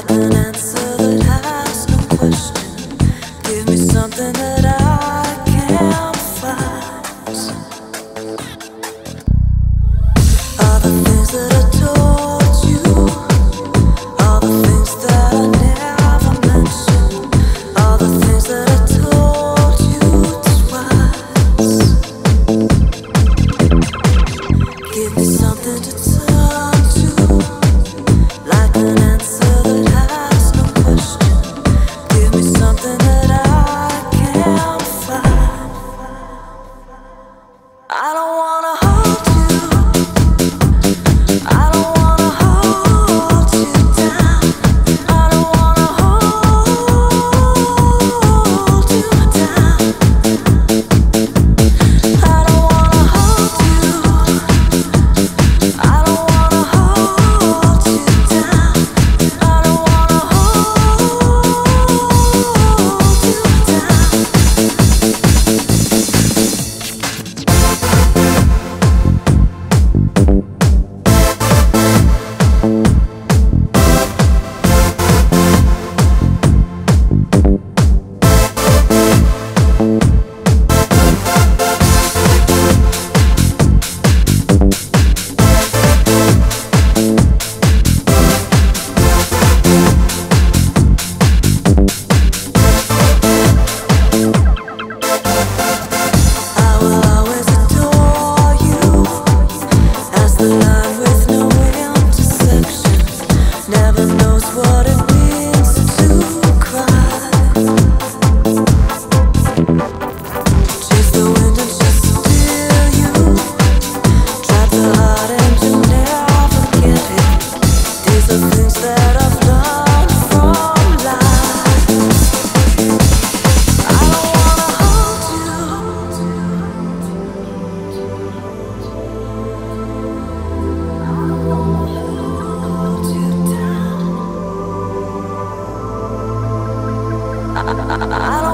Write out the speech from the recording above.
an answer that has no question. Give me something that I can't find. All the things that I told you, all the things that I never mentioned, all the things that I told you twice. Give me something to turn to, like an answer that has no question. Give me something that I can't find. I don't wanna hold you, I don't wanna hold you down, I don't wanna hold you down, I don't wanna hold you, I don't wanna hold you down, I don't wanna hold you I will always adore you as the line with no intersection. Never knows what it means to cry. Chase the wind and just steer you. Drive the heart and you'll never get it. These are things that I've learned from life. I don't wanna hold you, hold you down. I don't